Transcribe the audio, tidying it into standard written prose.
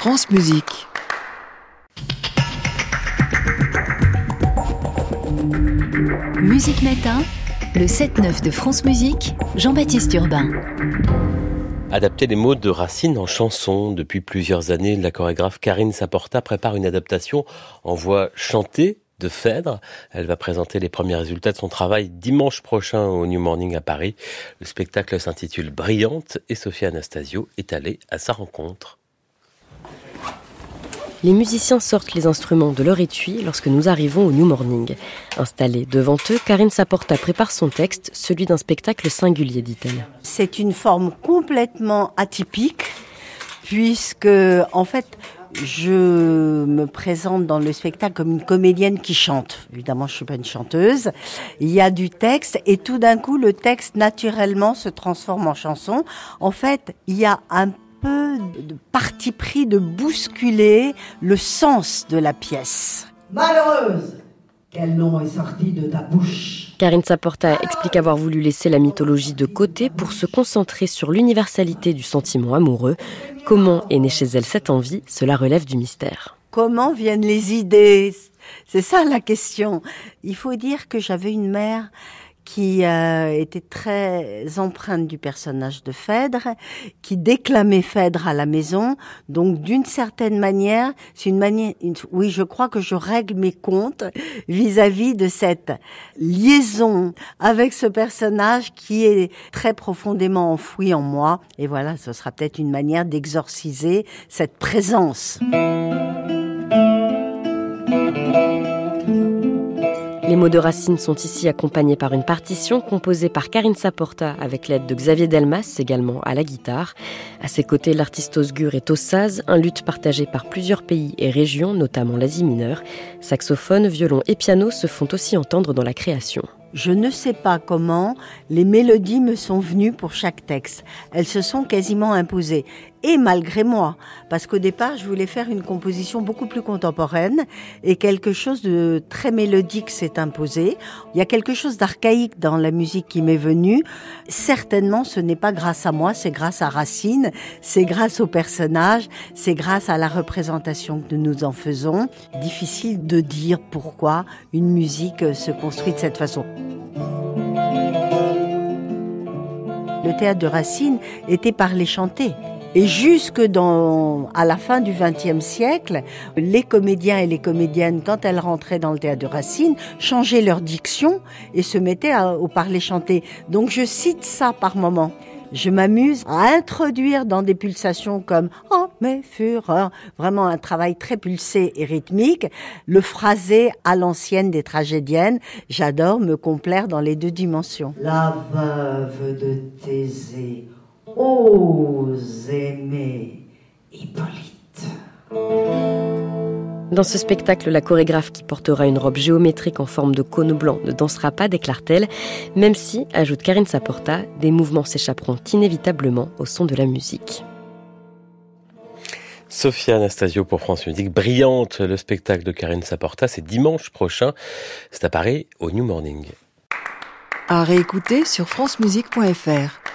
France Musique. Musique Matin, le 7-9 de France Musique, Jean-Baptiste Urbain. Adapter les mots de Racine en chanson. Depuis plusieurs années, la chorégraphe Karine Saporta prépare une adaptation en voix chantée de Phèdre. Elle va présenter les premiers résultats de son travail dimanche prochain au New Morning à Paris. Le spectacle s'intitule Brillante et Sophia Anastasio est allée à sa rencontre. Les musiciens sortent les instruments de leur étui lorsque nous arrivons au New Morning. Installée devant eux, Karine Saporta prépare son texte, celui d'un spectacle singulier, dit-elle. C'est une forme complètement atypique, puisque, en fait, je me présente dans le spectacle comme une comédienne qui chante. Évidemment, je suis pas une chanteuse. Il y a du texte et tout d'un coup, le texte, naturellement, se transforme en chanson. En fait, il y a un peu de parti pris de bousculer le sens de la pièce. Malheureuse, quel nom est sorti de ta bouche? Karine Saporta explique avoir voulu laisser la mythologie de côté pour se concentrer sur l'universalité du sentiment amoureux. Comment est née chez elle cette envie? Cela relève du mystère. Comment viennent les idées? C'est ça la question. Il faut dire que j'avais une mère qui était très empreinte du personnage de Phèdre, qui déclamait Phèdre à la maison. Donc, d'une certaine manière, oui, je crois que je règle mes comptes vis-à-vis de cette liaison avec ce personnage qui est très profondément enfoui en moi. Et voilà, ce sera peut-être une manière d'exorciser cette présence. Les mots de Racine sont ici accompagnés par une partition composée par Karine Saporta avec l'aide de Xavier Delmas, également à la guitare. À ses côtés, l'artiste Osgur est au saz, un luth partagé par plusieurs pays et régions, notamment l'Asie mineure. Saxophone, violon et piano se font aussi entendre dans la création. Je ne sais pas comment les mélodies me sont venues pour chaque texte. Elles se sont quasiment imposées. Et malgré moi, parce qu'au départ, je voulais faire une composition beaucoup plus contemporaine et quelque chose de très mélodique s'est imposé. Il y a quelque chose d'archaïque dans la musique qui m'est venu. Certainement, ce n'est pas grâce à moi, c'est grâce à Racine, c'est grâce au personnage, c'est grâce à la représentation que nous en faisons. Difficile de dire pourquoi une musique se construit de cette façon. Le théâtre de Racine était parlé chanté. Et jusque à la fin du XXe siècle, les comédiens et les comédiennes, quand elles rentraient dans le théâtre de Racine, changeaient leur diction et se mettaient au parler chanté. Donc je cite ça par moment. Je m'amuse à introduire dans des pulsations comme « Oh, mes fureurs », vraiment un travail très pulsé et rythmique, le phrasé à l'ancienne des tragédiennes. J'adore me complaire dans les deux dimensions. La veuve de Thésée ose aimer Hippolyte. Dans ce spectacle, la chorégraphe qui portera une robe géométrique en forme de cône blanc ne dansera pas, déclare-t-elle, même si, ajoute Karine Saporta, des mouvements s'échapperont inévitablement au son de la musique. Sophia Anastasio pour France Musique. Brillante, le spectacle de Karine Saporta, c'est dimanche prochain. C'est à Paris au New Morning. À réécouter sur francemusique.fr.